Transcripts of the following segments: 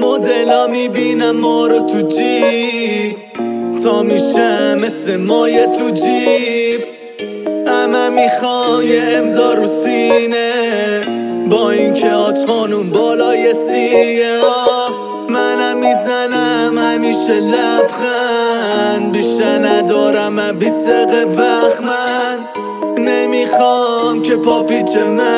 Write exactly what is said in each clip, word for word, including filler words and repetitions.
مدلا میبینم ما رو تو جیب، تا میشم مثل مایه تو جیب. همه میخوان یه امضا رو سینه، با اینکه آج خانوم بالای سیه. منم میزنم همیشه لبخند، بیشتر ندارم من بیسق وقت. من نمیخوام که پاپیچ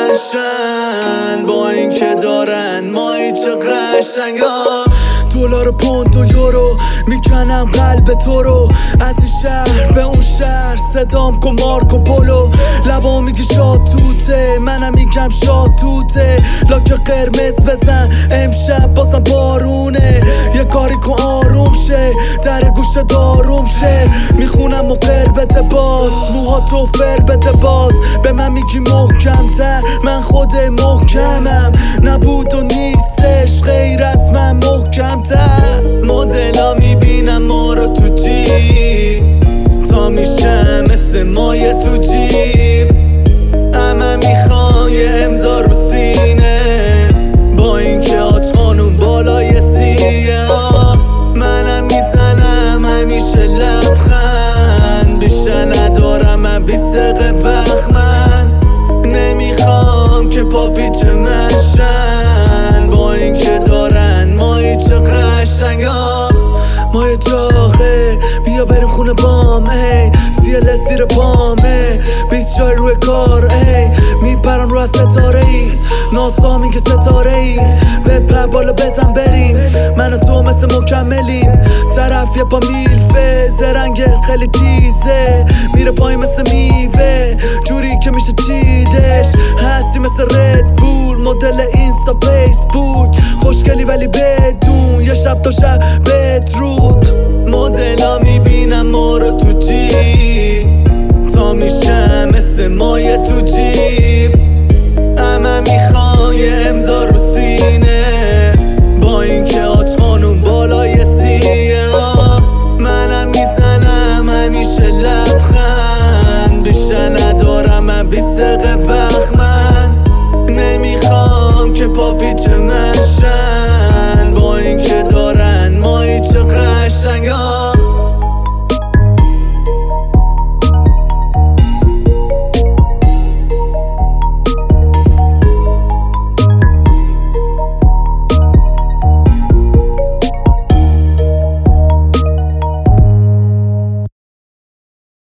منشن، با اینکه دارن مایی چه قشنگا. دلار پوند و یورو میکنم قلب تو رو، از این شهر به اون شهر صدام کن مارکو پولو. لبا میگی شاد توته، منم میگم شاد توته. لاک قرمز بزن امشب بازم بارونه، یه کاری کن آروم شه، در گوشه داروم شه. میخونم و قر بده باز، موها تو فر بده باز. به من میگی محکم تر، من خود محکمم. نبود و نیستش غیر از من محکم تر. مدلا میبینم ما رو تو جیب، تا میشم مثل مایه تو جیب. همه میخوان یه امضا رو سینه، با اینکه آج خانوم بالای سیه. منم میزنم همیشه لبخند، بیشتر ندارم من بیسق وقت. من نمیخوام که پاپیچ منشن، با اینکه دارن مایی چه قشنگا. مایه جاغه بیا بریم خونه بام، ای سیل زیر بامه، بیست جای روی کار، ای میپرم رو از ستاره ای. ناسا میگه ستاره ای، بپر بالا بزن بریم. من و تو مثل مکملیم، طرف یه پا میلفه، زرنگ خیلی تیزه، میره پای مثل میوه، جوری که میشه چیدش. هستی مثل رد بول، مدل اینستا فیسبوک، خوشگلی ولی بدون یه شب تا شب بدرود. مدلا میبینم ما رو تو جیب، تا میشم مثل مایه تو جیب. همه میخوان یه امضا رو